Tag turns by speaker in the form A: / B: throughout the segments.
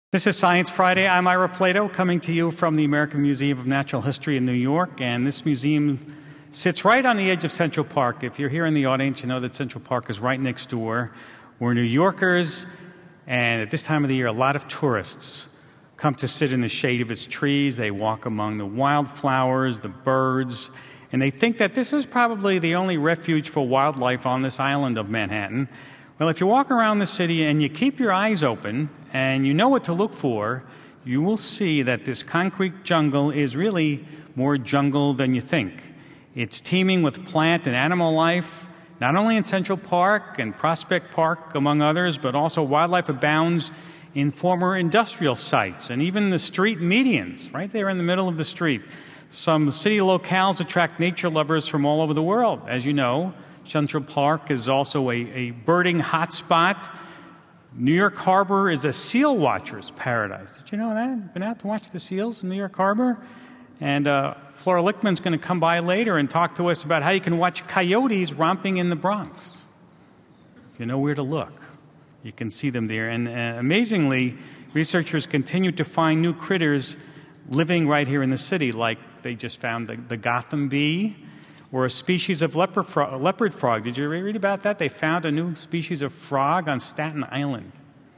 A: This is Science Friday. I'm Ira Plato, coming to you from the American Museum of Natural History in New York, and this museum sits right on the edge of Central Park. If you're here in the audience, you know that Central Park is right next door. We're New Yorkers, and at this time of the year, a lot of tourists come to sit in the shade of its trees. They walk among the wildflowers, the birds, and they think that this is probably the only refuge for wildlife on this island of Manhattan. Well, if you walk around the city and you keep your eyes open and you know what to look for, you will see that this concrete jungle is really more jungle than you think. It's teeming with plant and animal life, not only in Central Park and Prospect Park, among others, but also wildlife abounds in former industrial sites and even the street medians, right there in the middle of the street. Some city locales attract nature lovers from all over the world. As you know, Central Park is also a birding hotspot. New York Harbor is a seal watcher's paradise. Did you know that? Been out to watch the seals in New York Harbor? And Flora Lichtman's going to come by later and talk to us about how you can watch coyotes romping in the Bronx. If you know where to look, you can see them there. And amazingly, researchers continue to find new critters living right here in the city, like they just found the Gotham bee, or a species of leopard frog. Did you read about that? They found a new species of frog on Staten Island.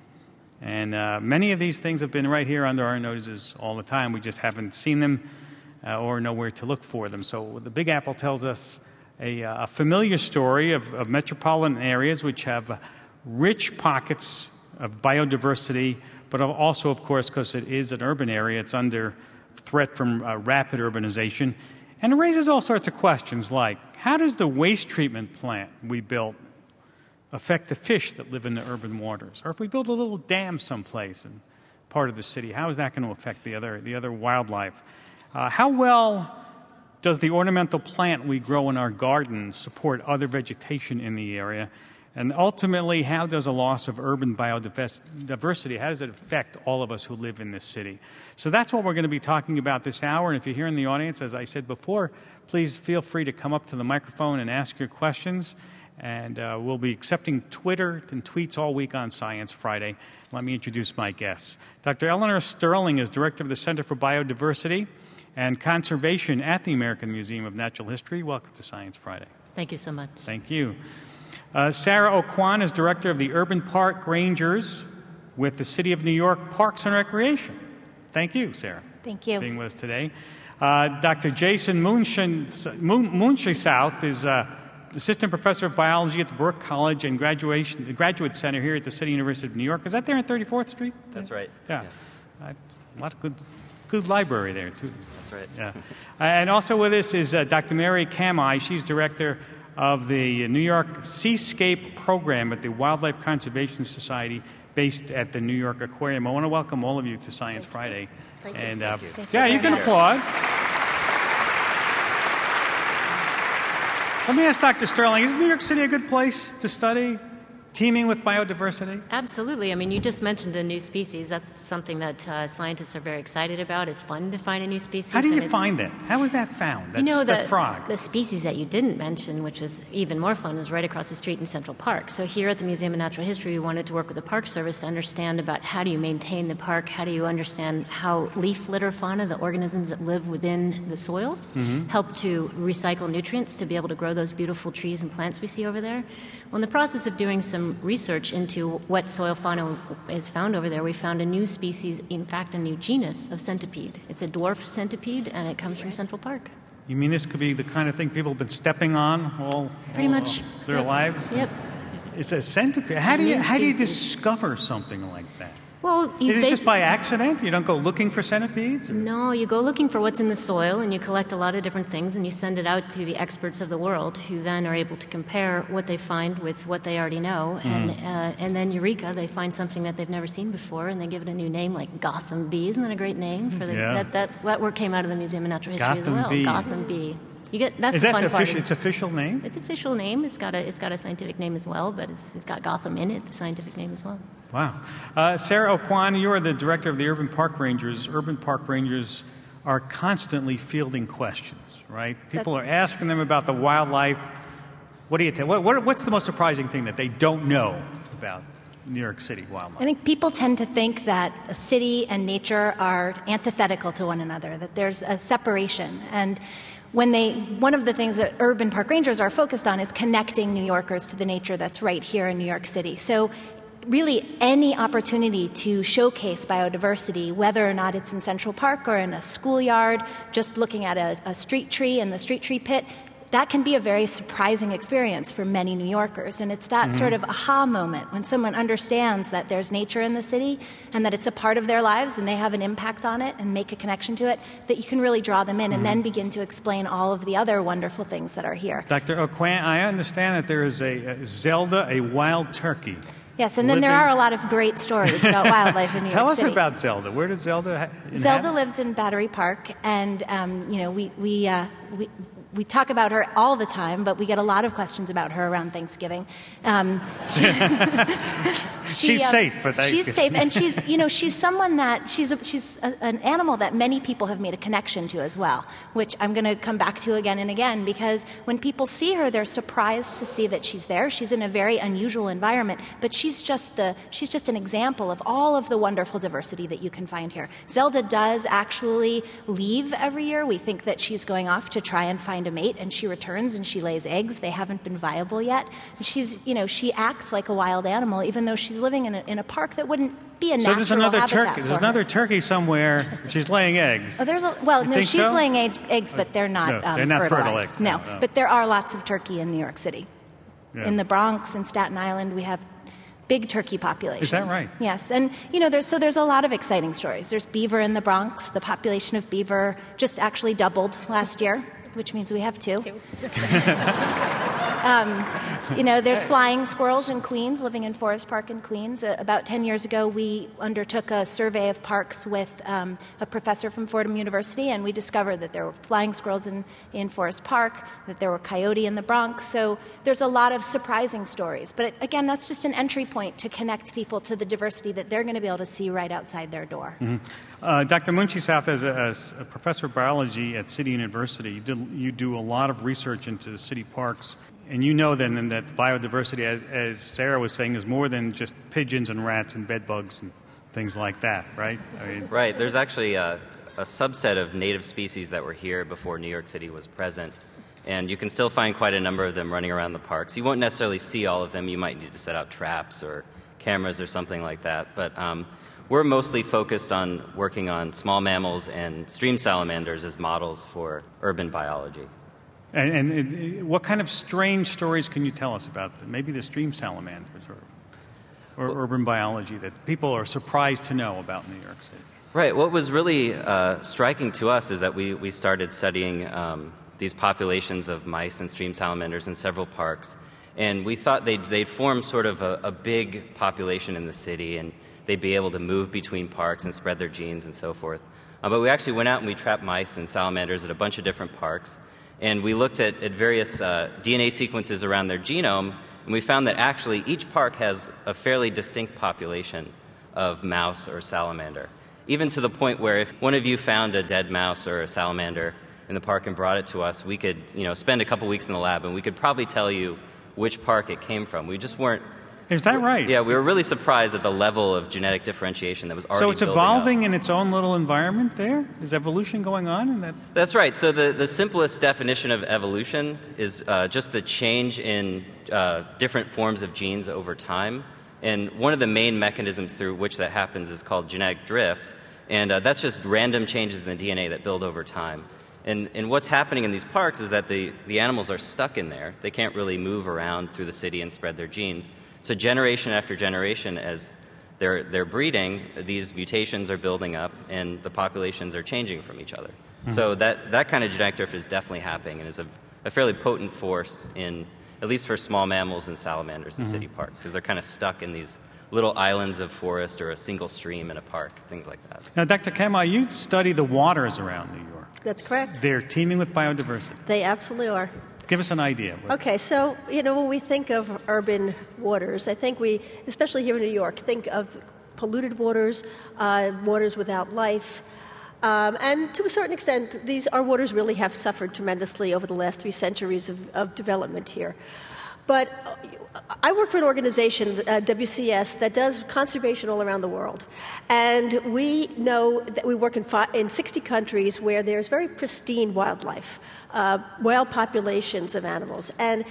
A: And many of these things have been right here under our noses all the time. We just haven't seen them or know where to look for them. So the Big Apple tells us a familiar story of metropolitan areas which have rich pockets of biodiversity, but also, of course, because it is an urban area, it's under threat from rapid urbanization. And it raises all sorts of questions like, how does the waste treatment plant we built affect the fish that live in the urban waters? Or if we build a little dam someplace in part of the city, how is that going to affect the other wildlife? How well does the ornamental plant we grow in our garden support other vegetation in the area? And ultimately, how does a loss of urban biodiversity, how does it affect all of us who live in this city? So that's what we're going to be talking about this hour. And if you're here in the audience, as I said before, please feel free to come up to the microphone and ask your questions. And we'll be accepting Twitter and tweets all week on Science Friday. Let me introduce my guests. Dr. Eleanor Sterling is Director of the Center for Biodiversity and Conservation at the American Museum of Natural History. Welcome to Science Friday.
B: Thank you so much.
A: Thank you. Sarah Okwan is Director of the Urban Park Rangers with the City of New York Parks and Recreation. Thank you, Sarah.
C: Thank you.
A: For being with us today. Dr. Jason Moonshay-South is Assistant Professor of Biology at the Burke College and Graduate Center here at the City University of New York. Is that there on 34th Street?
D: That's right.
A: Yeah. A lot of good library there, too.
D: That's right.
A: Yeah. And also with us is Dr. Mary Kamai. She's Director of the New York Seascape Program at the Wildlife Conservation Society based at the New York Aquarium. I want to welcome all of you to Science Friday.
C: Thank you.
A: And
D: Thank you.
A: yeah, you can applaud. Let me ask Dr. Sterling, is New York City a good place to study, teeming with biodiversity?
B: Absolutely. I mean, you just mentioned a new species. That's something that scientists are very excited about. It's fun to find a new species.
A: How do you find it? How was that found? That frog.
B: The species that you didn't mention, which is even more fun, is right across the street in Central Park. So here at the Museum of Natural History, we wanted to work with the Park Service to understand about how do you maintain the park, how do you understand how leaf litter fauna, the organisms that live within the soil, help to recycle nutrients to be able to grow those beautiful trees and plants we see over there. Well, in the process of doing some research into what soil fauna is found over there, we found a new species, in fact, a new genus of centipede. It's a dwarf centipede, and it comes from Central Park.
A: You mean this could be the kind of thing people have been stepping on all their lives?
B: Yep.
A: It's a centipede. How do you discover something like that?
B: Well,
A: is it just by accident? You don't go looking for centipedes? Or?
B: No, you go looking for what's in the soil, and you collect a lot of different things, and you send it out to the experts of the world, who then are able to compare what they find with what they already know, and then eureka, they find something that they've never seen before, and they give it a new name, like Gotham bee. Isn't that a great name for the? Yeah. That work came out of the Museum of Natural History
A: Gotham
B: as well.
A: Bee.
B: Gotham bee. That's
A: is
B: the
A: that
B: fun part.
A: Its official name?
B: It's official name. It's got a scientific name as well, but it's got Gotham in it, the scientific name as well.
A: Wow. Sarah Okwan, you are the director of the Urban Park Rangers. Urban Park Rangers are constantly fielding questions, right? People are asking them about the wildlife. What do you think? What's the most surprising thing that they don't know about New York City wildlife?
C: I think people tend to think that a city and nature are antithetical to one another, that there's a separation. And one of the things that urban park rangers are focused on is connecting New Yorkers to the nature that's right here in New York City. So really any opportunity to showcase biodiversity, whether or not it's in Central Park or in a schoolyard, just looking at a street tree in the street tree pit, that can be a very surprising experience for many New Yorkers. And it's that sort of aha moment when someone understands that there's nature in the city and that it's a part of their lives and they have an impact on it and make a connection to it, that you can really draw them in and then begin to explain all of the other wonderful things that are here.
A: Dr. Aucoin, I understand that there is a Zelda, a wild turkey.
C: Yes, and then there are a lot of great stories about wildlife in New
A: Tell
C: York
A: us
C: City.
A: about Zelda. Where does Zelda
C: Zelda lives in Battery Park, and we talk about her all the time, but we get a lot of questions about her around Thanksgiving.
A: She's safe for Thanksgiving.
C: She's safe, and she's someone that she's an animal that many people have made a connection to as well, which I'm going to come back to again and again, because when people see her, they're surprised to see that she's there. She's in a very unusual environment, but she's just an example of all of the wonderful diversity that you can find here. Zelda does actually leave every year. We think that she's going off to try and find a mate, and she returns and she lays eggs. They haven't been viable yet. She acts like a wild animal, even though she's living in a park that wouldn't be a natural habitat for her.
A: There's another turkey somewhere. She's laying eggs.
C: Oh, she's laying eggs, but they're not
A: they're not fertile eggs.
C: No, but there are lots of turkey in New York City. Yeah. In the Bronx and Staten Island, we have big turkey populations.
A: Is that right?
C: Yes, and there's a lot of exciting stories. There's beaver in the Bronx. The population of beaver just actually doubled last year, which means we have two. There's flying squirrels in Queens, living in Forest Park in Queens. About 10 years ago, we undertook a survey of parks with a professor from Fordham University, and we discovered that there were flying squirrels in Forest Park, that there were coyote in the Bronx. So there's a lot of surprising stories. But again, that's just an entry point to connect people to the diversity that they're going to be able to see right outside their door.
A: Mm-hmm. Dr. Munchi-South, as a professor of biology at City University, you do a lot of research into city parks. And you know then that biodiversity, as Sarah was saying, is more than just pigeons and rats and bed bugs and things like that, right?
D: Right. There's actually a subset of native species that were here before New York City was present. And you can still find quite a number of them running around the parks. You won't necessarily see all of them. You might need to set out traps or cameras or something like that. But we're mostly focused on working on small mammals and stream salamanders as models for urban biology.
A: And what kind of strange stories can you tell us about maybe the stream salamanders or urban biology that people are surprised to know about New York City?
D: Right. What was really striking to us is that we started studying these populations of mice and stream salamanders in several parks, and we thought they'd form sort of a big population in the city, and they'd be able to move between parks and spread their genes and so forth. But we actually went out and we trapped mice and salamanders at a bunch of different parks. And we looked at various DNA sequences around their genome, and we found that actually each park has a fairly distinct population of mouse or salamander, even to the point where if one of you found a dead mouse or a salamander in the park and brought it to us, we could spend a couple weeks in the lab, and we could probably tell you which park it came from. We just weren't...
A: Is that right?
D: Yeah, we were really surprised at the level of genetic differentiation that was already
A: building up. So it's evolving in its own little environment there? Is evolution going on in that?
D: That's right. So the simplest definition of evolution is just the change in different forms of genes over time. And one of the main mechanisms through which that happens is called genetic drift. And that's just random changes in the DNA that build over time. And what's happening in these parks is that the animals are stuck in there. They can't really move around through the city and spread their genes. So generation after generation, as they're breeding, these mutations are building up, and the populations are changing from each other. Mm-hmm. So that kind of genetic drift is definitely happening, and is a fairly potent force in, at least for small mammals and salamanders in city parks, because they're kind of stuck in these little islands of forest or a single stream in a park, things like that.
A: Now, Dr. Kamau, you study the waters around New York.
E: That's correct.
A: They're teeming with biodiversity.
E: They absolutely are.
A: Give us an idea.
E: Okay, so, when we think of urban waters, I think we, especially here in New York, think of polluted waters, waters without life. And to a certain extent, our waters really have suffered tremendously over the last 3 centuries of development here. But I work for an organization, WCS, that does conservation all around the world. And we know that we work in 60 countries where there's very pristine wildlife, wild populations of animals. And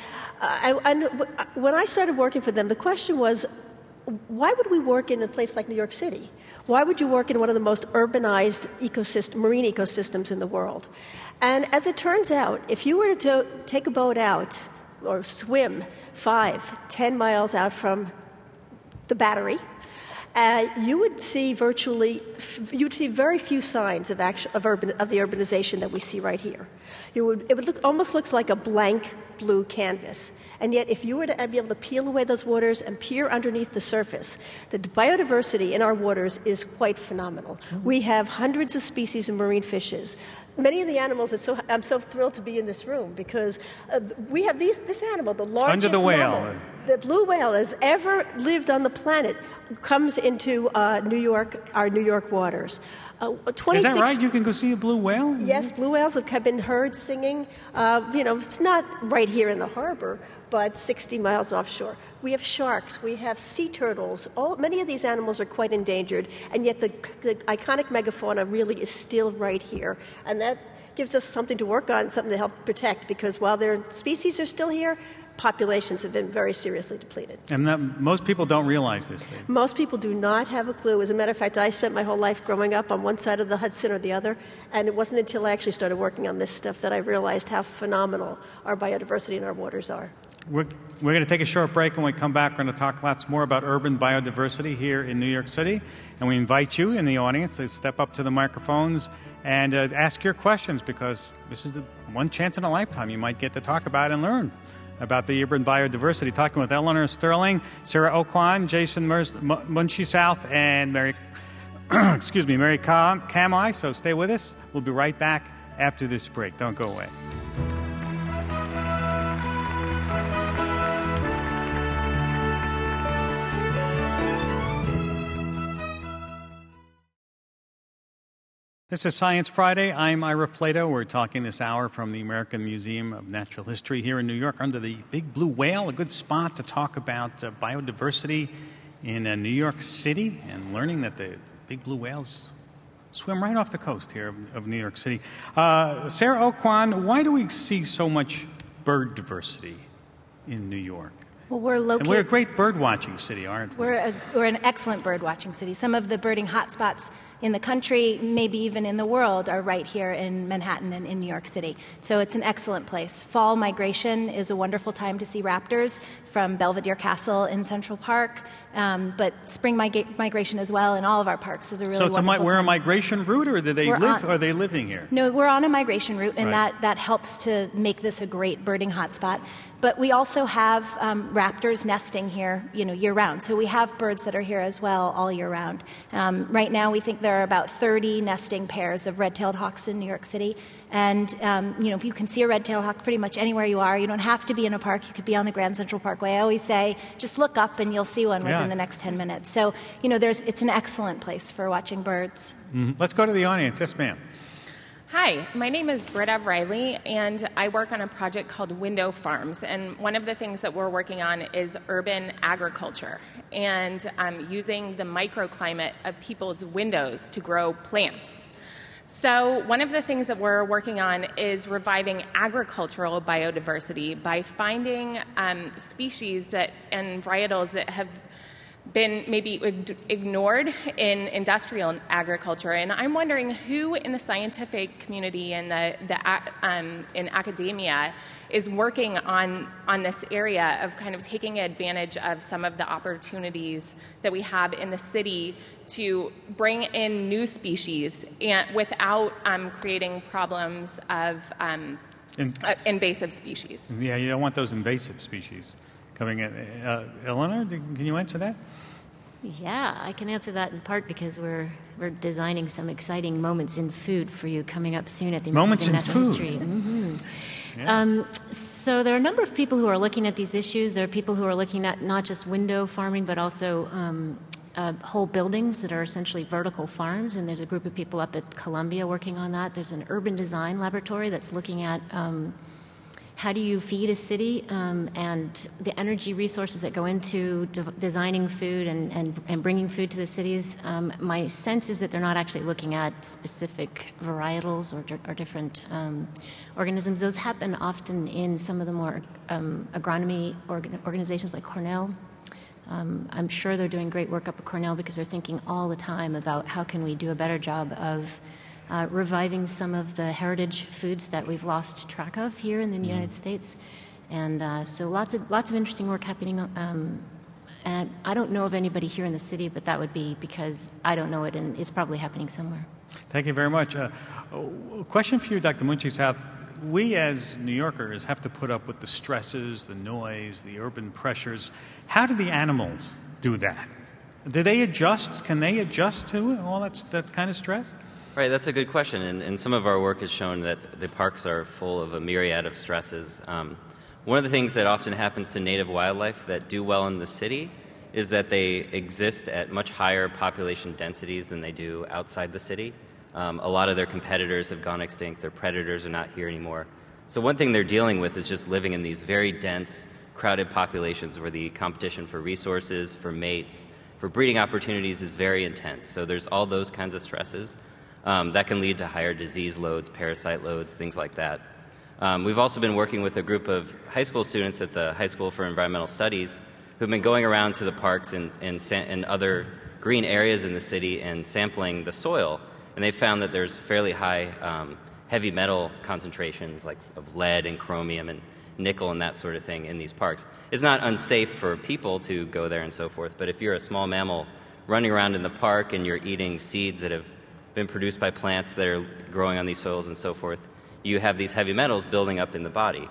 E: when I started working for them, the question was, why would we work in a place like New York City? Why would you work in one of the most urbanized marine ecosystems in the world? And as it turns out, if you were to take a boat out or swim 5-10 miles out from the Battery, you would see very few signs of the urbanization that we see right here. It would almost looks like a blank blue canvas. And yet, if you were to be able to peel away those waters and peer underneath the surface, the biodiversity in our waters is quite phenomenal. We have hundreds of species of marine fishes. Many of the animals, I'm so thrilled to be in this room because we have this animal, the largest
A: under the whale.
E: mammal, the blue whale has ever lived on the planet, comes into our New York waters.
A: Is that right? You can go see a blue whale?
E: Yes, blue whales have been heard singing. It's not right here in the harbor, but 60 miles offshore. We have sharks. We have sea turtles. Many of these animals are quite endangered, and yet the iconic megafauna really is still right here. And that gives us something to work on, something to help protect, because while their species are still here, populations have been very seriously depleted.
A: And most people don't realize this thing.
E: Most people do not have a clue. As a matter of fact, I spent my whole life growing up on one side of the Hudson or the other, and it wasn't until I actually started working on this stuff that I realized how phenomenal our biodiversity in our waters are.
A: We're going to take a short break. When we come back, we're going to talk lots more about urban biodiversity here in New York City. And we invite you in the audience to step up to the microphones and ask your questions, because this is the one chance in a lifetime you might get to talk about and learn about the urban biodiversity. Talking with Eleanor Sterling, Sarah Okwan, Jason Munchie South, and Mary Kamai. So stay with us. We'll be right back after this break. Don't go away. This is Science Friday. I'm Ira Flato. We're talking this hour from the American Museum of Natural History here in New York under the Big Blue Whale, a good spot to talk about biodiversity in New York City, and learning that the big blue whales swim right off the coast here of New York City. Sarah Okwan, why do we see so much bird diversity in New York?
C: Well, we're
A: a great bird-watching city, aren't we?
C: We're an excellent bird-watching city. Some of the birding hotspots in the country, maybe even in the world, are right here in Manhattan and in New York City. So it's an excellent place. Fall migration is a wonderful time to see raptors from Belvedere Castle in Central Park, but spring migration as well in all of our parks is a really wonderful time.
A: So we're a migration route, or do they live? Are they living here?
C: No, we're on a migration route, and
A: right.
C: that helps to make this a great birding hotspot. But we also have raptors nesting here, year-round. So we have birds that are here as well all year round. Right now, we think there are about 30 nesting pairs of red-tailed hawks in New York City. And, you can see a red-tailed hawk pretty much anywhere you are. You don't have to be in a park. You could be on the Grand Central Parkway. I always say, just look up and you'll see one within the next 10 minutes. So, it's an excellent place for watching birds.
A: Mm-hmm. Let's go to the audience. Yes, ma'am.
F: Hi, my name is Britta Riley, and I work on a project called Window Farms. And one of the things that we're working on is urban agriculture and using the microclimate of people's windows to grow plants. So one of the things that we're working on is reviving agricultural biodiversity by finding species and varietals that have been maybe ignored in industrial agriculture, and I'm wondering who in the scientific community and in academia is working on this area of kind of taking advantage of some of the opportunities that we have in the city to bring in new species and without creating problems of invasive species.
A: Yeah, you don't want those invasive species coming in. Eleanor, can you answer that?
B: Yeah, I can answer that in part because we're designing some exciting moments in food for you coming up soon at the Museum of Natural History. Mm-hmm. Yeah. So there are a number of people who are looking at these issues. There are people who are looking at not just window farming, but also whole buildings that are essentially vertical farms. And there's a group of people up at Columbia working on that. There's an urban design laboratory that's looking at how do you feed a city, and the energy resources that go into designing food and bringing food to the cities. My sense is that they're not actually looking at specific varietals or different organisms. Those happen often in some of the more agronomy organizations like Cornell. I'm sure they're doing great work up at Cornell because they're thinking all the time about how can we do a better job of reviving some of the heritage foods that we've lost track of here in the United States. And so lots of interesting work happening. And I don't know of anybody here in the city, but that would be because I don't know it, and it's probably happening somewhere.
A: Thank you very much. A question for you, Dr. Munchi. We as New Yorkers have to put up with the stresses, the noise, the urban pressures. How do the animals do that? Do they adjust? Can they adjust to all that kind of stress?
D: Right, that's a good question, and some of our work has shown that the parks are full of a myriad of stresses. One of the things that often happens to native wildlife that do well in the city is that they exist at much higher population densities than they do outside the city. A lot of their competitors have gone extinct, their predators are not here anymore. So one thing they're dealing with is just living in these very dense, crowded populations where the competition for resources, for mates, for breeding opportunities is very intense. So there's all those kinds of stresses. That can lead to higher disease loads, parasite loads, things like that. We've also been working with a group of high school students at the High School for Environmental Studies who've been going around to the parks and other green areas in the city and sampling the soil. And they found that there's fairly high heavy metal concentrations like of lead and chromium and nickel and that sort of thing in these parks. It's not unsafe for people to go there and so forth, but if you're a small mammal running around in the park and you're eating seeds that have been produced by plants that are growing on these soils and so forth, you have these heavy metals building up in the body.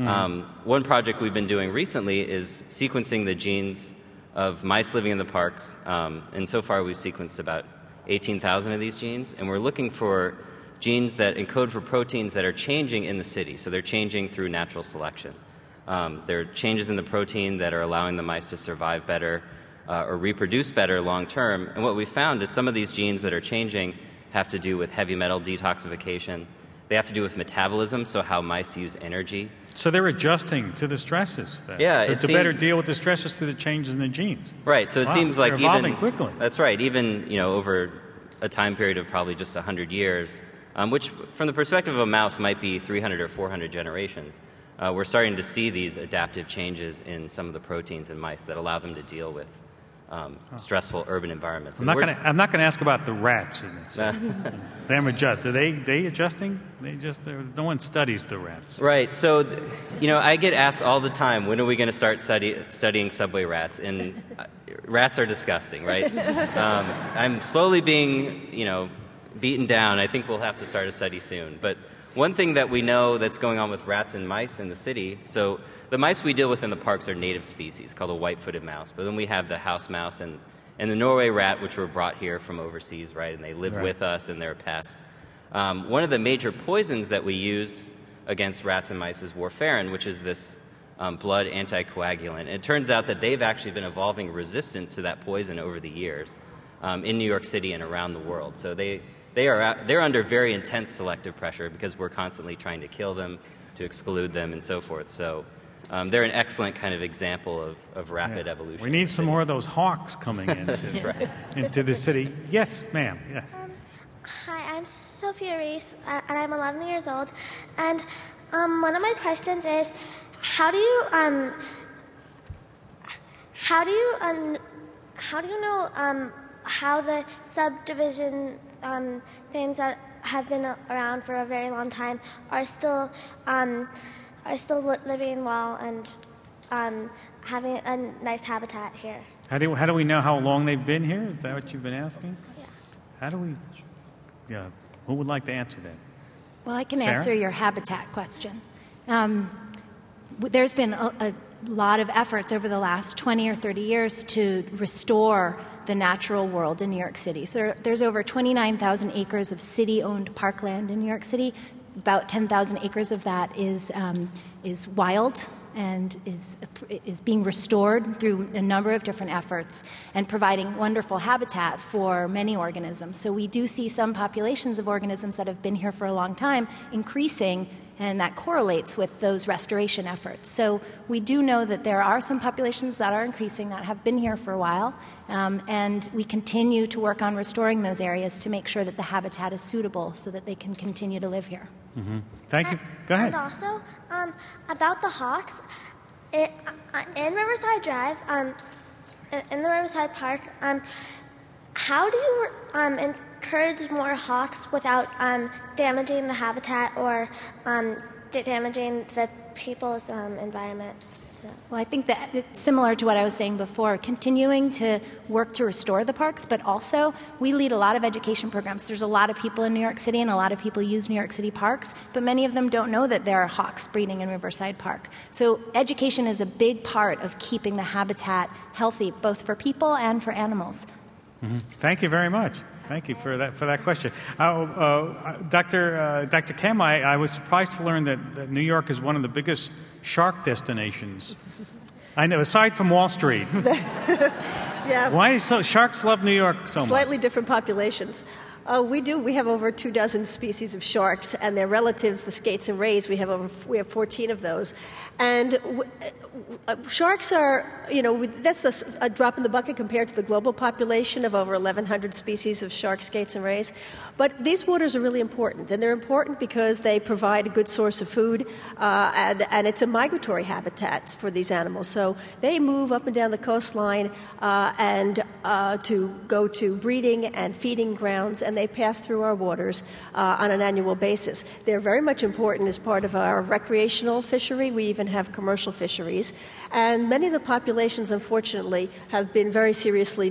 D: One project we've been doing recently is sequencing the genes of mice living in the parks, and so far we've sequenced about 18,000 of these genes, and we're looking for genes that encode for proteins that are changing in the city, so they're changing through natural selection. There are changes in the protein that are allowing the mice to survive better or reproduce better long term, and what we found is some of these genes that are changing have to do with heavy metal detoxification. They have to do with metabolism, so how mice use energy.
A: So they're adjusting to the stresses then.
D: Yeah,
A: to better deal with the stresses through the changes in the genes.
D: Right, so it seems like
A: they're evolving quickly.
D: That's right, even over a time period of probably just 100 years, which from the perspective of a mouse might be 300 or 400 generations, we're starting to see these adaptive changes in some of the proteins in mice that allow them to deal with stressful urban environments.
A: I'm not going to ask about the rats in this. Them adjust. Are they adjusting? No one studies the rats.
D: Right. So, I get asked all the time, when are we going to start studying subway rats? And rats are disgusting, right? I'm slowly being, beaten down. I think we'll have to start a study soon. But one thing that we know that's going on with rats and mice in the city, so the mice we deal with in the parks are native species called a white-footed mouse, but then we have the house mouse and the Norway rat, which were brought here from overseas, right, and they live with us and they're a pest. One of the major poisons that we use against rats and mice is warfarin, which is this blood anticoagulant. And it turns out that they've actually been evolving resistance to that poison over the years in New York City and around the world. So they're under very intense selective pressure because we're constantly trying to kill them, to exclude them, and so forth. So they're an excellent kind of example of rapid evolution.
A: We need some more of those hawks coming in into the city. Yes, ma'am. Yes.
G: Hi, I'm Sophia Reese, and I'm 11 years old. And one of my questions is, how do you know how the subdivision things that have been around for a very long time are still living well and having a nice habitat here?
A: How do we know how long they've been here? Is that what you've been asking?
G: Yeah.
A: How do we? Yeah. Who would like to answer that?
C: Well, I can
A: Sarah?
C: answer your habitat question. There's been a lot of efforts over the last 20 or 30 years to restore the natural world in New York City. So there's over 29,000 acres of city-owned parkland in New York City. About 10,000 acres of that is wild and is being restored through a number of different efforts and providing wonderful habitat for many organisms. So we do see some populations of organisms that have been here for a long time increasing and that correlates with those restoration efforts. So we do know that there are some populations that are increasing that have been here for a while, and we continue to work on restoring those areas to make sure that the habitat is suitable so that they can continue to live here.
A: Mm-hmm. Thank you. Go ahead.
G: And also, about the hawks, in Riverside Drive, in the Riverside Park, how do you encourage more hawks without damaging the habitat or damaging the people's environment?
C: Well, I think that it's similar to what I was saying before, continuing to work to restore the parks, but also we lead a lot of education programs. There's a lot of people in New York City and a lot of people use New York City parks, but many of them don't know that there are hawks breeding in Riverside Park. So education is a big part of keeping the habitat healthy, both for people and for animals.
A: Mm-hmm. Thank you very much. Thank you for that question. Dr. Kem, I was surprised to learn that New York is one of the biggest shark destinations. I know, aside from Wall Street.
E: Yeah.
A: Why so? Sharks love New York so much.
E: Slightly different populations. We do. We have over 24 species of sharks, and their relatives, the skates and rays. We have 14 of those, and sharks are, that's a drop in the bucket compared to the global population of over 1,100 species of sharks, skates, and rays. But these waters are really important, and they're important because they provide a good source of food, and it's a migratory habitat for these animals. So they move up and down the coastline and to go to breeding and feeding grounds, and they pass through our waters on an annual basis. They're very much important as part of our recreational fishery. We even have commercial fisheries. And many of the populations, unfortunately, have been very seriously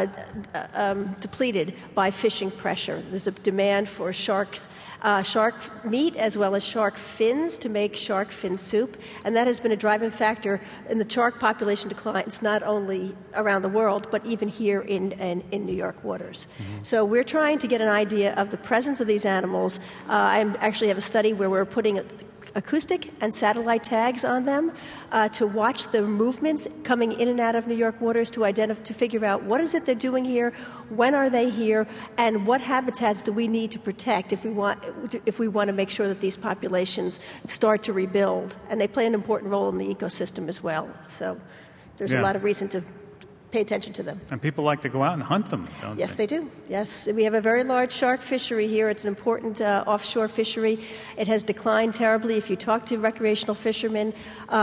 E: depleted by fishing pressure. There's a demand for shark meat as well as shark fins to make shark fin soup, and that has been a driving factor in the shark population declines, not only around the world, but even here in New York waters. Mm-hmm. So we're trying to get an idea of the presence of these animals. I actually have a study where we're putting acoustic and satellite tags on them to watch the movements coming in and out of New York waters to figure out what is it they're doing here, when are they here, and what habitats do we need to protect if we want to make sure that these populations start to rebuild. And they play an important role in the ecosystem as well. So there's a lot of reason to pay attention to them.
A: And people like to go out and hunt them, don't they?
E: Yes, they do. Yes. We have a very large shark fishery here. It's an important offshore fishery. It has declined terribly. If you talk to recreational fishermen,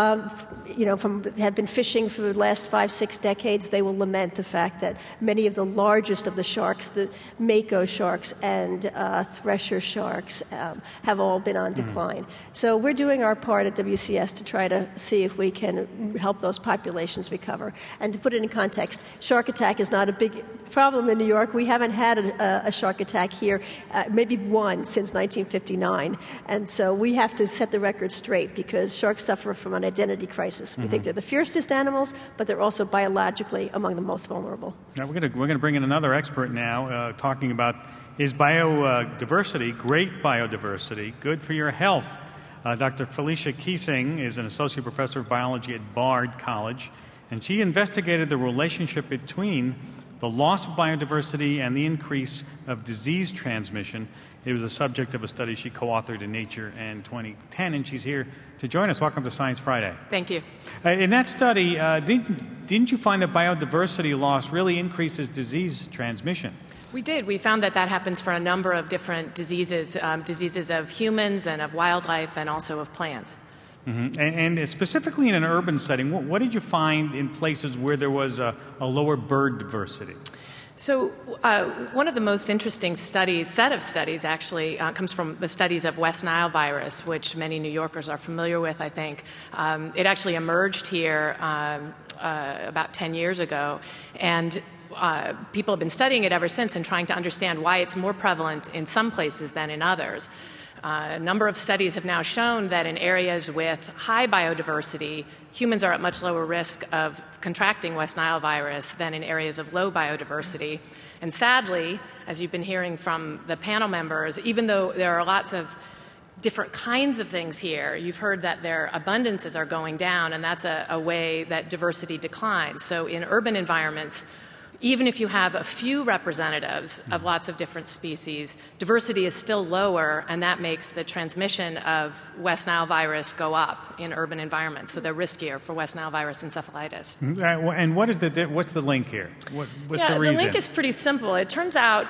E: have been fishing for the last 5-6 decades, they will lament the fact that many of the largest of the sharks, the mako sharks and thresher sharks, have all been on decline. So we're doing our part at WCS to try to see if we can help those populations recover. And to put it in context, shark attack is not a big problem in New York. We haven't had a shark attack here, maybe one since 1959. And so we have to set the record straight because sharks suffer from an identity crisis. We think they're the fiercest animals, but they're also biologically among the most vulnerable.
A: Now we're going to bring in another expert now talking about is biodiversity, great biodiversity, good for your health? Dr. Felicia Keesing is an associate professor of biology at Bard College, and she investigated the relationship between the loss of biodiversity and the increase of disease transmission. It was the subject of a study she co-authored in Nature in 2010, and she's here to join us. Welcome to Science Friday.
H: Thank you.
A: In that study, didn't you find that biodiversity loss really increases disease transmission?
H: We did. We found that happens for a number of different diseases, diseases of humans and of wildlife and also of plants.
A: Mm-hmm. And specifically in an urban setting, what did you find in places where there was a lower bird diversity?
H: So one of the most interesting set of studies actually comes from the studies of West Nile virus, which many New Yorkers are familiar with, I think. It actually emerged here about 10 years ago, and people have been studying it ever since and trying to understand why it's more prevalent in some places than in others. A number of studies have now shown that in areas with high biodiversity, humans are at much lower risk of contracting West Nile virus than in areas of low biodiversity. And sadly, as you've been hearing from the panel members, even though there are lots of different kinds of things here, you've heard that their abundances are going down, and that's a way that diversity declines. So in urban environments, even if you have a few representatives of lots of different species, diversity is still lower, and that makes the transmission of West Nile virus go up in urban environments. So they're riskier for West Nile virus encephalitis.
A: And what's the link here? What's the reason?
H: The link is pretty simple. It turns out,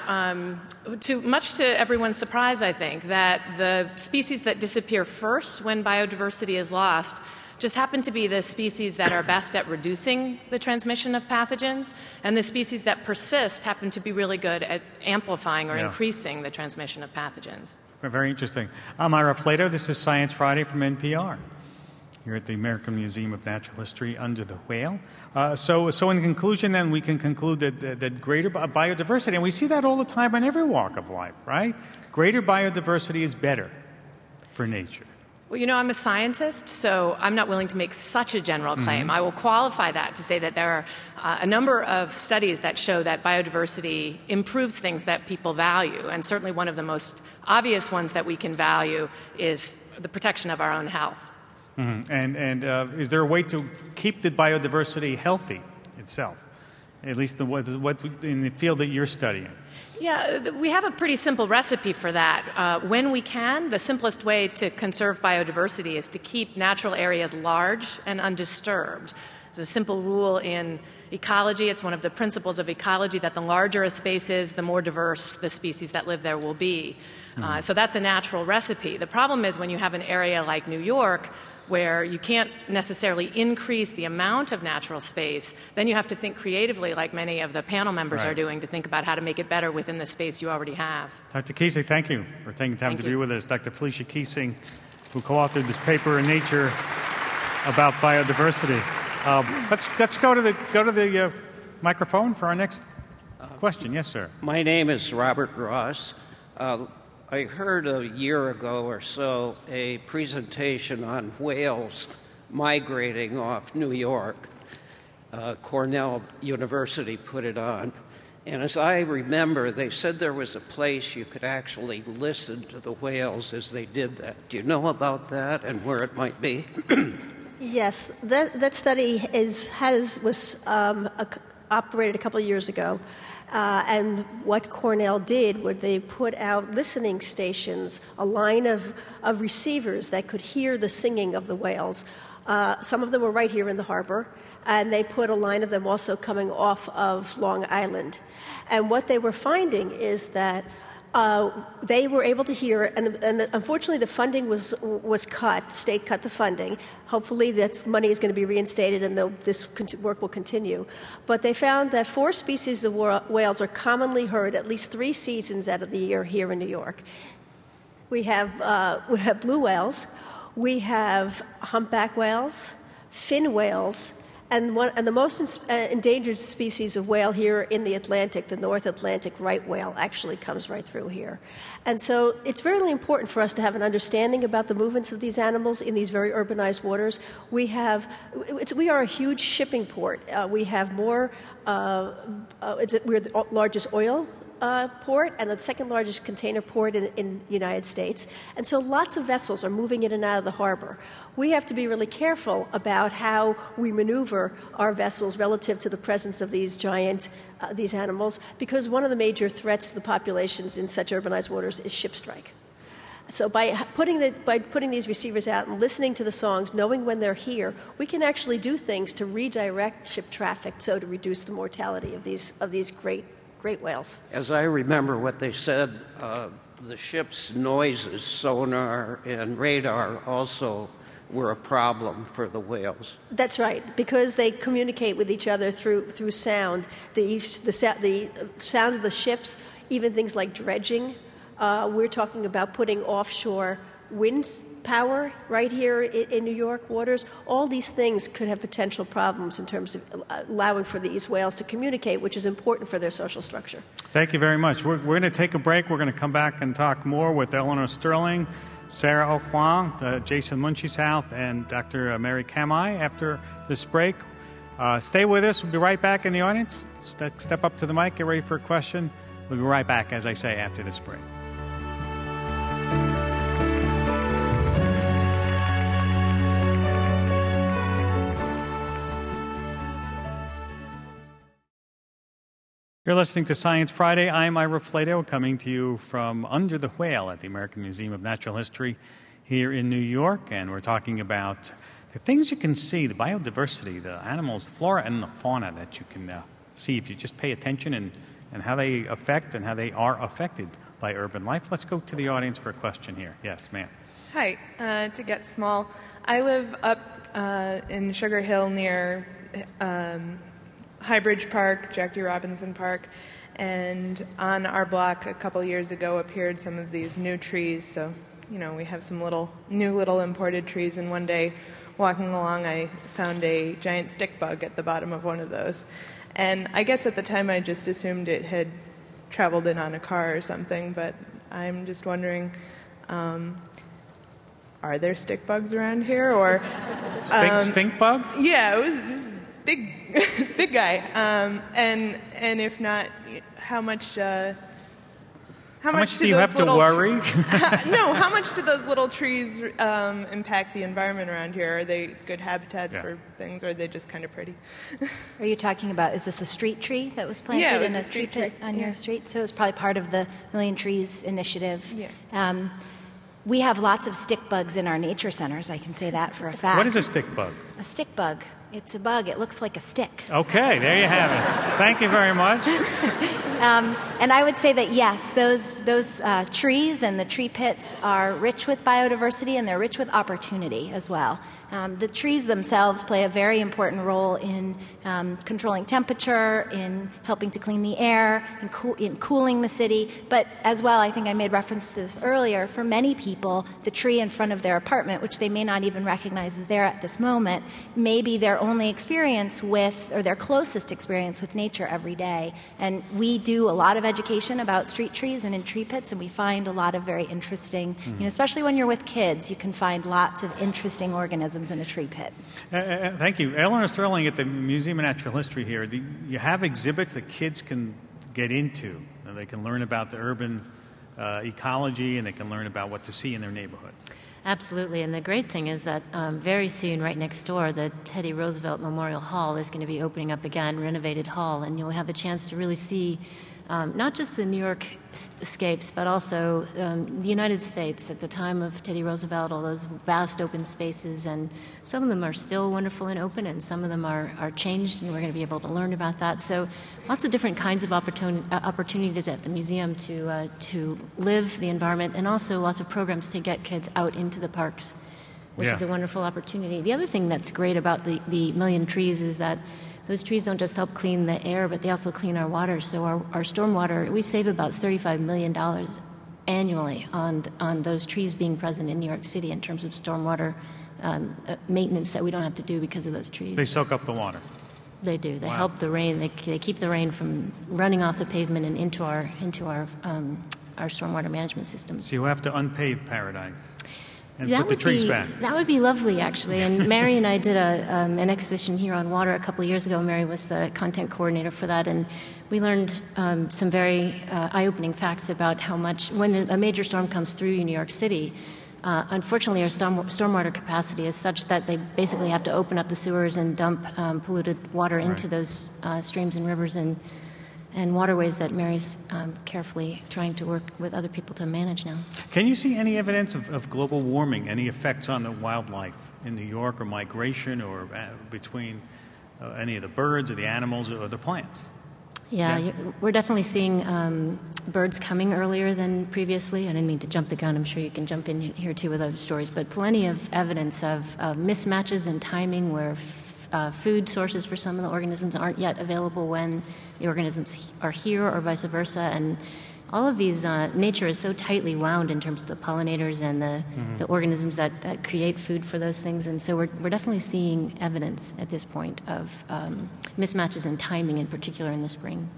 H: much to everyone's surprise, I think, that the species that disappear first when biodiversity is lost just happen to be the species that are best at reducing the transmission of pathogens, and the species that persist happen to be really good at amplifying or increasing the transmission of pathogens.
A: Very interesting. I'm Ira Flato. This is Science Friday from NPR. Here at the American Museum of Natural History under the whale. So in conclusion, then, we can conclude that greater biodiversity, and we see that all the time in every walk of life, right? Greater biodiversity is better for nature.
H: Well, I'm a scientist, so I'm not willing to make such a general claim. I will qualify that to say that there are a number of studies that show that biodiversity improves things that people value, and certainly one of the most obvious ones that we can value is the protection of our own health.
A: And is there a way to keep the biodiversity healthy itself, at least in the field that you're studying?
H: Yeah, we have a pretty simple recipe for that. When we can, the simplest way to conserve biodiversity is to keep natural areas large and undisturbed. There's a simple rule in ecology. It's one of the principles of ecology that the larger a space is, the more diverse the species that live there will be. So that's a natural recipe. The problem is when you have an area like New York, where you can't necessarily increase the amount of natural space, then you have to think creatively, like many of the panel members are doing, to think about how to make it better within the space you already have.
A: Dr. Keesing, thank you for taking time to be with us. Dr. Felicia Keesing, who co-authored this paper in Nature about biodiversity. Let's go to the microphone for our next question. Yes, sir.
I: My name is Robert Ross. I heard a year ago or so a presentation on whales migrating off New York. Cornell University put it on. And as I remember, they said there was a place you could actually listen to the whales as they did that. Do you know about that and where it might be?
E: Yes, that study was operated a couple of years ago. And what Cornell did was they put out listening stations, a line of receivers that could hear the singing of the whales. Some of them were right here in the harbor, and they put a line of them also coming off of Long Island. And what they were finding is that they were able to hear, and unfortunately the funding was cut. The state cut the funding. Hopefully that money is going to be reinstated and this work will continue. But they found that 4 species of whales are commonly heard at least 3 seasons out of the year here in New York. We have blue whales, we have humpback whales, fin whales, and the most endangered species of whale here in the Atlantic, the North Atlantic right whale, actually comes right through here. And so it's really important for us to have an understanding about the movements of these animals in these very urbanized waters. We are a huge shipping port. We have more, we're the largest oil port and the second largest container port in the United States. And so lots of vessels are moving in and out of the harbor. We have to be really careful about how we maneuver our vessels relative to the presence of these giant, these animals, because one of the major threats to the populations in such urbanized waters is ship strike. So by putting these receivers out and listening to the songs, knowing when they're here, we can actually do things to redirect ship traffic, so to reduce the mortality of these great whales.
I: As I remember what they said, the ship's noises, sonar and radar, also were a problem for the whales.
E: That's right, because they communicate with each other through sound. The sound of the ships, even things like dredging. We're talking about putting offshore wind power right here in New York waters. All these things could have potential problems in terms of allowing for these whales to communicate, which is important for their social structure.
A: Thank you very much. We're going to take a break. We're going to come back and talk more with Eleanor Sterling, Sarah Okwong, Jason Munchie-South, and Dr. Mary Kamai after this break. Stay with us. We'll be right back in the audience. Step up to the mic, get ready for a question. We'll be right back, as I say, after this break. You're listening to Science Friday. I'm Ira Flato, coming to you from Under the Whale at the American Museum of Natural History here in New York. And we're talking about the things you can see, the biodiversity, the animals, the flora and the fauna that you can see if you just pay attention and how they affect and how they are affected by urban life. Let's go to the audience for a question here. Yes, ma'am.
J: Hi, to get small. I live up in Sugar Hill near Highbridge Park, Jack D. Robinson Park, and on our block a couple years ago appeared some of these new trees. So, we have some new little imported trees, and one day walking along I found a giant stick bug at the bottom of one of those. And I guess at the time I just assumed it had traveled in on a car or something, but I'm just wondering, are there stick bugs around here? Or
A: stink bugs?
J: Yeah, it was big guy. And if not, how much
A: do you have to worry?
J: No, how much do those little trees impact the environment around here? Are they good habitats for things, or are they just kind of pretty?
C: Are you talking about, is this a street tree that was planted in a street pit on your street? So it was probably part of the Million Trees initiative.
J: Yeah.
C: We have lots of stick bugs in our nature centers, I can say that for a fact.
A: What is a stick bug?
C: A stick bug. It's a bug. It looks like a stick.
A: Okay, there you have it. Thank you very much.
C: And I would say that, yes, those trees and the tree pits are rich with biodiversity, and they're rich with opportunity as well. The trees themselves play a very important role in controlling temperature, in helping to clean the air, in cooling the city. But as well, I think I made reference to this earlier, for many people, the tree in front of their apartment, which they may not even recognize is there at this moment, may be their only experience with, or their closest experience with nature every day. And we do a lot of education about street trees and in tree pits, and we find a lot of very interesting, especially when you're with kids, you can find lots of interesting organisms in a tree pit.
A: Thank you. Eleanor Sterling at the Museum of Natural History here. You have exhibits that kids can get into. They can learn about the urban ecology, and they can learn about what to see in their neighborhood.
B: Absolutely, and the great thing is that very soon, right next door, the Teddy Roosevelt Memorial Hall is going to be opening up again, renovated hall, and you'll have a chance to really see not just the New York scapes, but also the United States at the time of Teddy Roosevelt, all those vast open spaces, and some of them are still wonderful and open, and some of them are changed, and we're going to be able to learn about that. So lots of different kinds of opportunities at the museum to live the environment, and also lots of programs to get kids out into the parks, which is a wonderful opportunity. The other thing that's great about the Million Trees is that those trees don't just help clean the air, but they also clean our water. So our stormwater, we save about $35 million annually on those trees being present in New York City in terms of stormwater maintenance that we don't have to do because of those trees.
A: They soak up the water.
B: They do. They help the rain. They keep the rain from running off the pavement and into our stormwater management systems.
A: So you have to unpave Paradise and put the trees back. That
B: would be lovely, actually. And Mary and I did an exhibition here on water a couple of years ago. Mary was the content coordinator for that, and we learned some very eye-opening facts about how much, when a major storm comes through New York City, unfortunately our stormwater capacity is such that they basically have to open up the sewers and dump polluted water into those streams and rivers and waterways that Mary's carefully trying to work with other people to manage now.
A: Can you see any evidence of global warming, any effects on the wildlife in New York, or migration, or between any of the birds or the animals or the plants?
B: Yeah. We're definitely seeing birds coming earlier than previously. I didn't mean to jump the gun. I'm sure you can jump in here too with other stories, but plenty of evidence of mismatches in timing where food sources for some of the organisms aren't yet available when the organisms are here, or vice versa. And all of these, nature is so tightly wound in terms of the pollinators and the organisms that create food for those things. And so we're definitely seeing evidence at this point of mismatches in timing, in particular in the spring.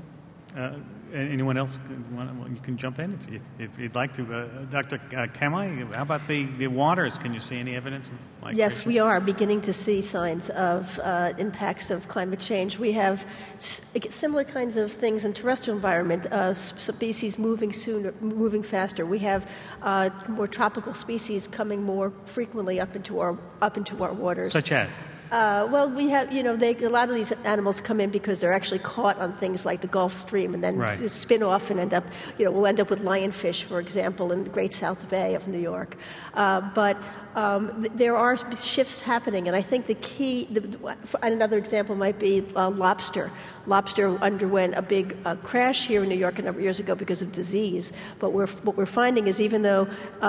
A: Anyone else? You can jump in if you'd like to. Dr. Kamai, how about the waters? Can you see any evidence of migration?
E: Yes, we are beginning to see signs of impacts of climate change. We have similar kinds of things in terrestrial environment, species moving faster. We have more tropical species coming more frequently up into our waters.
A: Such as?
E: Well, we have, a lot of these animals come in because they're actually caught on things like the Gulf Stream and then spin off and end up, we'll end up with lionfish, for example, in the Great South Bay of New York. But there are shifts happening, and I think the key, another example might be lobster. Lobster underwent a big crash here in New York a number of years ago because of disease. But what we're finding is even though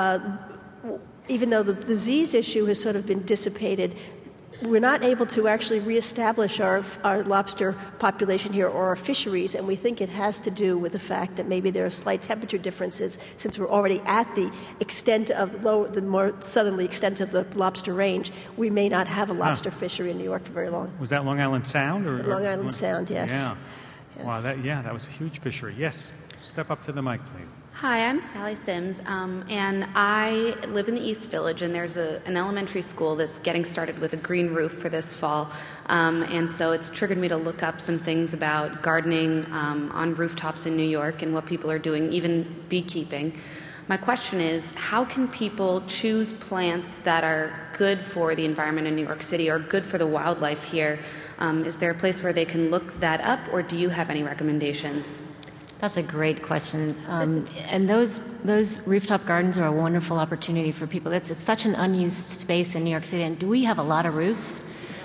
E: the disease issue has sort of been dissipated, we're not able to actually reestablish our lobster population here or our fisheries, and we think it has to do with the fact that maybe there are slight temperature differences since we're already at the extent of the more southerly extent of the lobster range. We may not have a lobster fishery in New York for very long.
A: Was that Long Island Sound?
E: Long Island Sound, yes.
A: Yeah.
E: Yes.
A: Wow, that was a huge fishery. Yes. Step up to the mic, please.
K: Hi, I'm Sally Sims, and I live in the East Village, and there's an elementary school that's getting started with a green roof for this fall, and so it's triggered me to look up some things about gardening on rooftops in New York and what people are doing, even beekeeping. My question is, how can people choose plants that are good for the environment in New York City or good for the wildlife here? Is there a place where they can look that up, or do you have any recommendations?
B: That's a great question. And those rooftop gardens are a wonderful opportunity for people. It's such an unused space in New York City. And do we have a lot of roofs?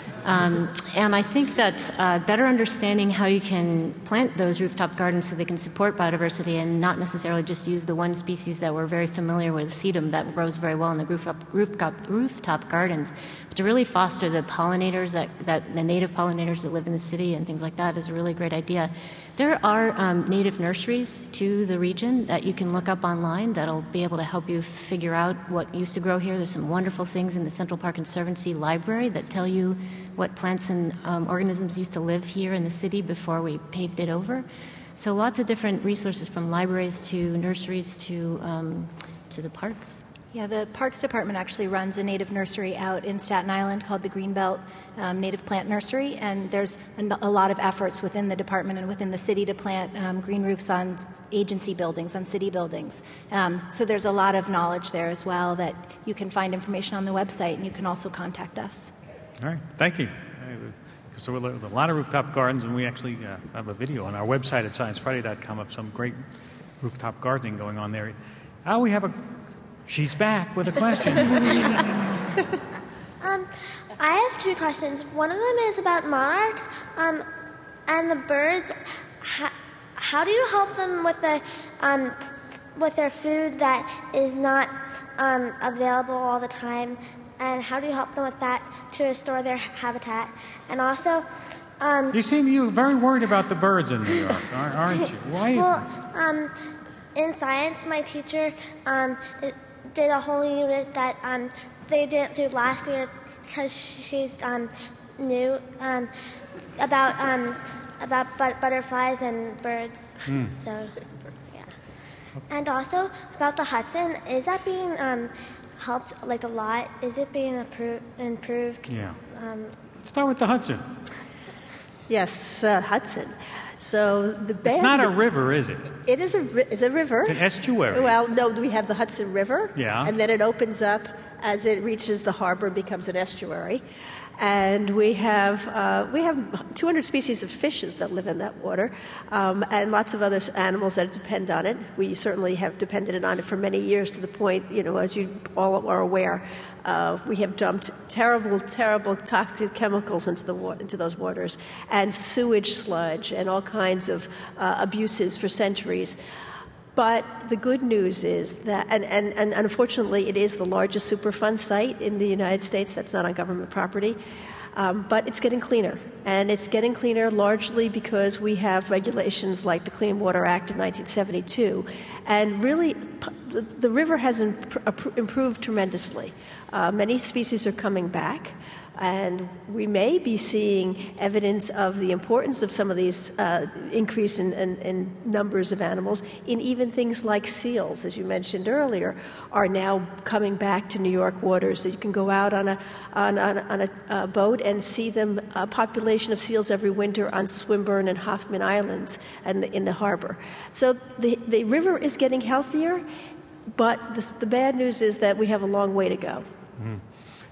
B: And I think that better understanding how you can plant those rooftop gardens so they can support biodiversity and not necessarily just use the one species that we're very familiar with, sedum, that grows very well in the rooftop gardens. But to really foster the pollinators, the native pollinators that live in the city and things like that is a really great idea. There are native nurseries to the region that you can look up online that'll be able to help you figure out what used to grow here. There's some wonderful things in the Central Park Conservancy Library that tell you what plants and organisms used to live here in the city before we paved it over. So lots of different resources, from libraries to nurseries to the parks.
C: Yeah, the Parks Department actually runs a native nursery out in Staten Island called the Greenbelt Native Plant Nursery, and there's a lot of efforts within the department and within the city to plant green roofs on agency buildings, on city buildings. So there's a lot of knowledge there as well that you can find information on the website, and you can also contact us.
A: All right, thank you. So a lot of rooftop gardens, and we actually have a video on our website at sciencefriday.com of some great rooftop gardening going on there. We have she's back with a question.
G: I have two questions. One of them is about monarchs and the birds. How do you help them with their food that is not available all the time? And how do you help them with that to restore their habitat? And also,
A: you seem you're very worried about the birds in New York, aren't you? Why is
G: that? In science, my teacher did a whole unit that they didn't do last year because she's new about butterflies and birds. So, yeah. And also about the Hudson, is that being helped like a lot? Is it being improved?
A: Yeah. Start with the Hudson.
E: Yes, Hudson. So
A: it's not a river, is it?
E: It is a river.
A: It's an estuary.
E: Well, no, we have the Hudson River.
A: Yeah.
E: And then it opens up as it reaches the harbor and becomes an estuary. And we have 200 species of fishes that live in that water, and lots of other animals that depend on it. We certainly have depended on it for many years, to the point, as you all are aware, we have dumped terrible, terrible toxic chemicals into those waters, and sewage sludge, and all kinds of abuses for centuries. But the good news is that, and unfortunately, it is the largest Superfund site in the United States that's not on government property, but it's getting cleaner. And it's getting cleaner largely because we have regulations like the Clean Water Act of 1972. And really, the river has improved tremendously. Many species are coming back. And we may be seeing evidence of the importance of some of these increase in numbers of animals in even things like seals, as you mentioned earlier, are now coming back to New York waters. So you can go out on a boat and see them, a population of seals every winter on Swinburne and Hoffman Islands and in the harbor. So the river is getting healthier, but the bad news is that we have a long way to go.
A: Mm-hmm.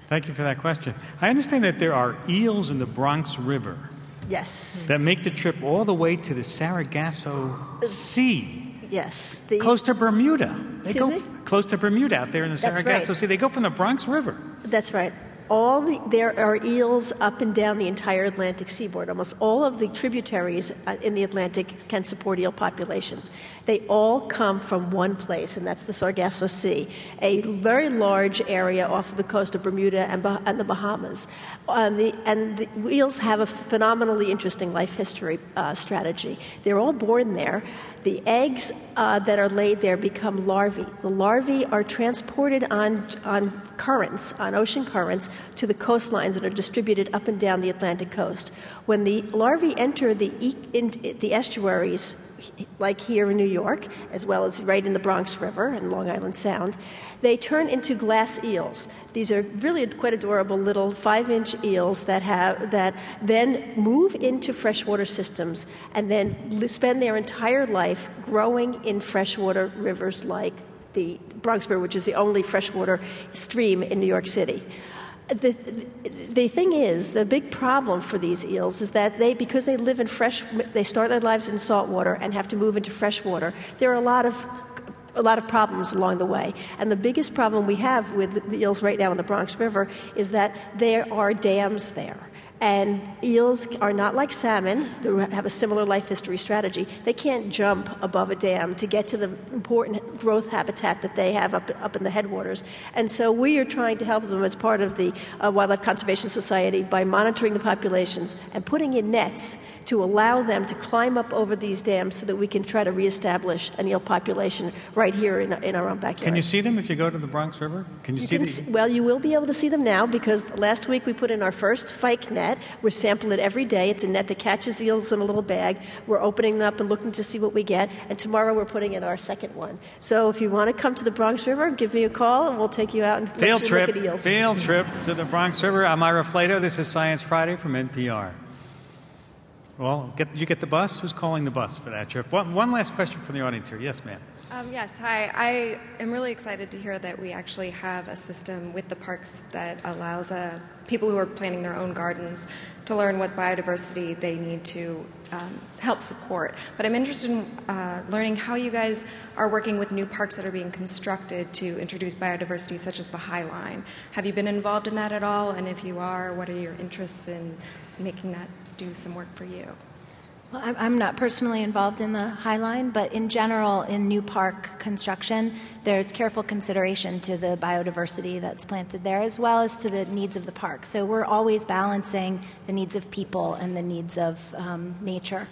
A: Thank you for that question. I understand that there are eels in the Bronx River
E: Yes.
A: that make the trip all the way to the Sargasso Sea.
E: Yes.
A: Close to Bermuda. They
E: Excuse
A: go
E: me?
A: close to Bermuda out there in the
E: That's
A: Sargasso
E: right.
A: Sea. They go from the Bronx River.
E: That's right. There are eels up and down the entire Atlantic seaboard. Almost all of the tributaries in the Atlantic can support eel populations. They all come from one place, and that's the Sargasso Sea, a very large area off of the coast of Bermuda and the Bahamas. And the eels have a phenomenally interesting life history strategy. They're all born there. The eggs that are laid there become larvae. The larvae are transported on currents, on ocean currents, to the coastlines that are distributed up and down the Atlantic coast. When the larvae enter the estuaries, like here in New York, as well as right in the Bronx River and Long Island Sound, they turn into glass eels. These are really quite adorable little 5-inch eels that then move into freshwater systems and then spend their entire life growing in freshwater rivers like the Bronx River, which is the only freshwater stream in New York City. The thing is, the big problem for these eels is that because they live in they start their lives in salt water and have to move into fresh water, there are a lot of problems along the way. And the biggest problem we have with the eels right now in the Bronx River is that there are dams there. And eels are not like salmon, who have a similar life history strategy. They can't jump above a dam to get to the important growth habitat that they have up in the headwaters. And so we are trying to help them as part of the Wildlife Conservation Society by monitoring the populations and putting in nets to allow them to climb up over these dams so that we can try to reestablish an eel population right here in our own backyard.
A: Can you see them if you go to the Bronx River? Can you see them?
E: Well, you will be able to see them now because last week we put in our first Fike net. We're sampling it every day. It's a net that catches eels in a little bag. We're opening them up and looking to see what we get. And tomorrow we're putting in our second one. So if you want to come to the Bronx River, give me a call and we'll take you out and look at eels.
A: Field trip to the Bronx River. I'm Ira Flato. This is Science Friday from NPR. Well, did you get the bus? Who's calling the bus for that trip? One last question from the audience here. Yes, ma'am.
L: Yes, hi. I am really excited to hear that we actually have a system with the parks that allows people who are planting their own gardens to learn what biodiversity they need to help support. But I'm interested in learning how you guys are working with new parks that are being constructed to introduce biodiversity, such as the High Line. Have you been involved in that at all? And if you are, what are your interests in making that do some work for you?
C: Well, I'm not personally involved in the High Line, but in general, in new park construction, there's careful consideration to the biodiversity that's planted there, as well as to the needs of the park. So we're always balancing the needs of people and the needs of nature.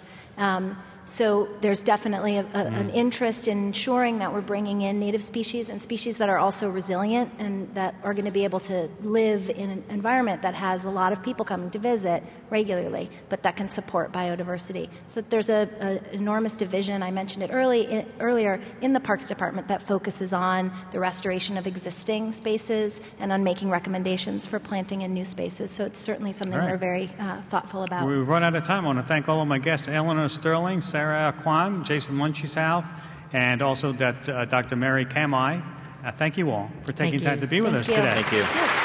C: So there's definitely an interest in ensuring that we're bringing in native species and species that are also resilient and that are going to be able to live in an environment that has a lot of people coming to visit regularly, but that can support biodiversity. So there's an enormous division, I mentioned it earlier, in the Parks Department that focuses on the restoration of existing spaces and on making recommendations for planting in new spaces. So it's certainly something we're very thoughtful about.
A: We've run out of time. I want to thank all of my guests, Eleanor Sterling, Sarah Kwan, Jason Munchie-South, and also Dr. Mary Kamai. Thank you all for taking time to be with us today.
D: Thank you.